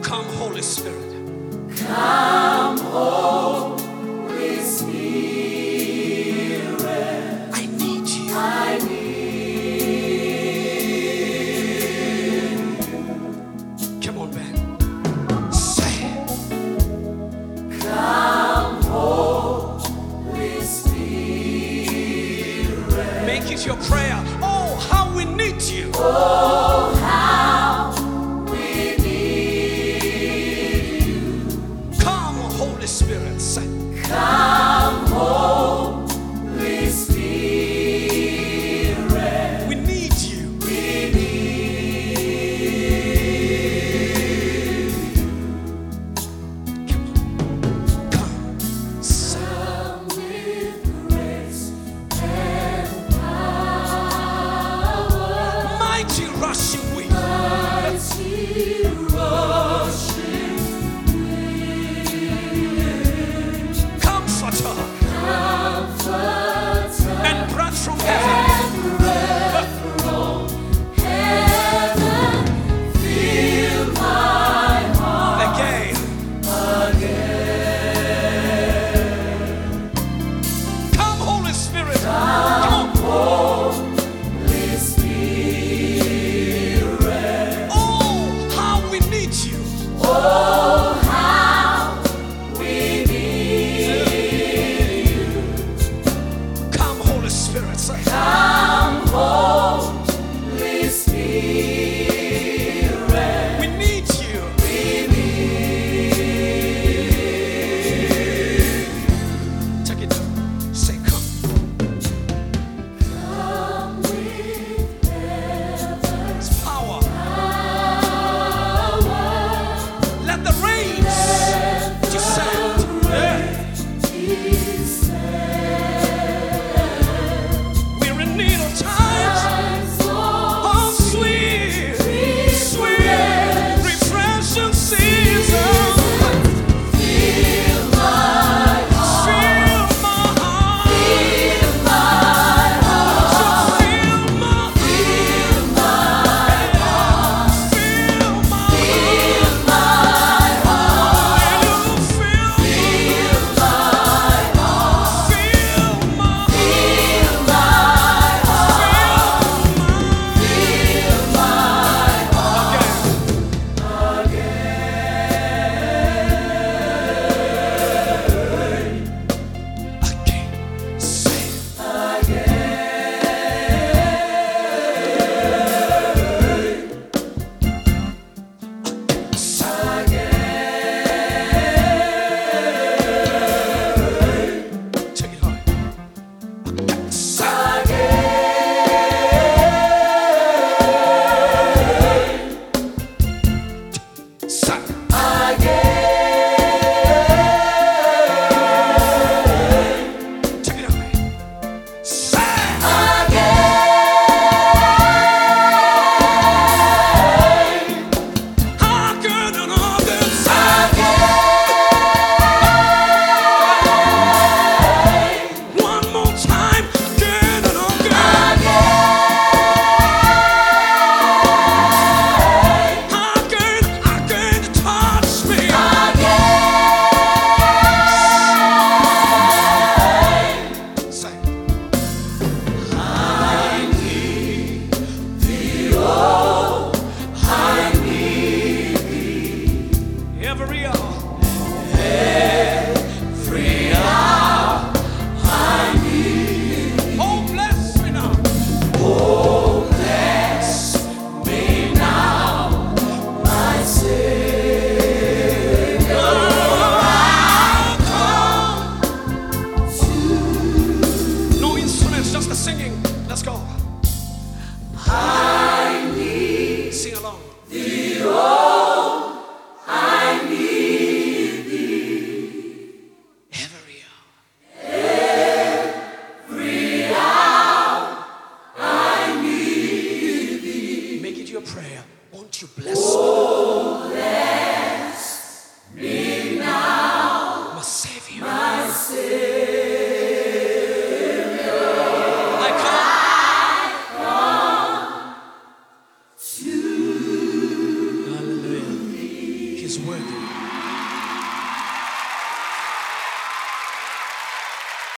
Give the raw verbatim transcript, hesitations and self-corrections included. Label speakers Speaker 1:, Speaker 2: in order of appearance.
Speaker 1: Come, Holy Spirit.
Speaker 2: Come, Holy Spirit.
Speaker 1: I need you.
Speaker 2: I need
Speaker 1: Come on, man. Say it.
Speaker 2: Come, Holy Spirit.
Speaker 1: Make it your prayer. Oh, how we need you.
Speaker 2: Oh, how we need you.
Speaker 1: Come, Holy Spirit. Say,
Speaker 2: Come, Holy Spirit.
Speaker 1: we need you.
Speaker 2: We need
Speaker 1: Come on. Come. Say,
Speaker 2: Come with grace and power.
Speaker 1: mighty rushing wind.
Speaker 2: Mighty rushing wind.
Speaker 1: Comforter
Speaker 2: Comforter
Speaker 1: and breath from heaven.
Speaker 2: and breath from heaven. Fill my heart
Speaker 1: Again.
Speaker 2: again.
Speaker 1: Come, Holy Spirit. Come on.
Speaker 2: Holy Spirit.
Speaker 1: Oh, how we need you.
Speaker 2: Oh, how we need you.
Speaker 1: Come, Holy Spirit. Say,
Speaker 2: Come, Holy Spirit.
Speaker 1: we need you.
Speaker 2: We need
Speaker 1: Take it down. Say, come.
Speaker 2: Come with heaven's
Speaker 1: It's power.
Speaker 2: power.
Speaker 1: Let the rains descend. Yeah. We're in need of times of sweet, sweet, refreshing season.
Speaker 2: Fill my heart,
Speaker 1: Fill my heart.
Speaker 2: fill my heart,
Speaker 1: Fill my
Speaker 2: fill my heart,
Speaker 1: Fill my
Speaker 2: fill my heart,
Speaker 1: Will you fill
Speaker 2: fill my heart,
Speaker 1: Fill my
Speaker 2: fill my heart,
Speaker 1: Again. Again. Say it. Take it hard. Say it. Say it.